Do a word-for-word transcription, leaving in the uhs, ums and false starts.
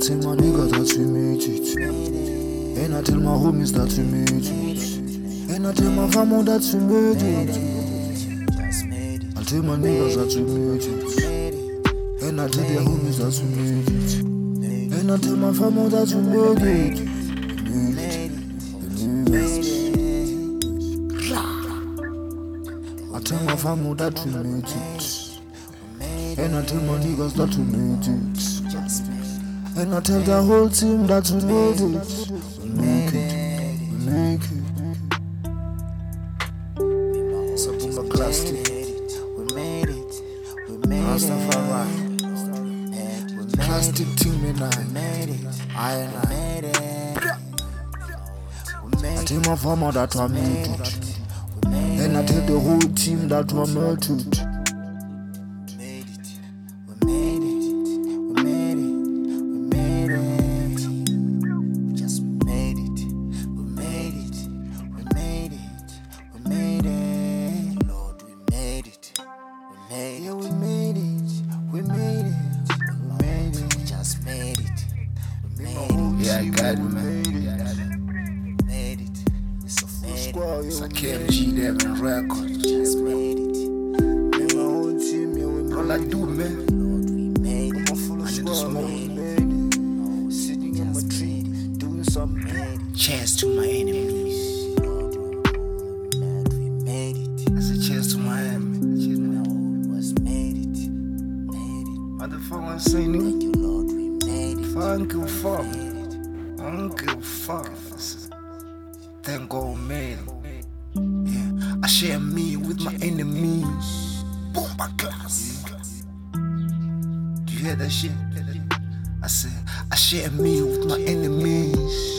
tell my niggas that we made it. And I tell my homies that we made it. And I tell my family that we made it. I tell my niggas that we made it. And I tell their homies that we made it. And I tell my family that we made it. We made it. We made it. I tell my family that we made it. And I tell my niggas that we made it. And I tell the whole team that we made it. We make it, we make it. Sabunga Plastic, we made it, we made it. Rastafari, Plastic team and I made it, I and I made it. I tell my farmer that we made it. And I tell the whole team that we made it. Yeah, we made it, we made it, we made it, we just made it, we made it. Yeah, I got it, man. We made it, it's a full squad, It's a K M G Devin record. just made it. Me and my whole team, yeah, we made All I it. do, man, Lord, we made it. I need to smoke. We made it. Sitting in my tree, doing some made it. Cheers to my enemies. Lord, we made it. I said cheers to my enemies. Was made it, made it. Motherfucker, I'm saying it. Thank you, Lord, we made it. I don't give a fuck. Made it. I don't give a fuck. Thank God, man. Yeah, I share me with my enemies. Boom, my glass. Do you hear that shit? I said, I share me with my enemies.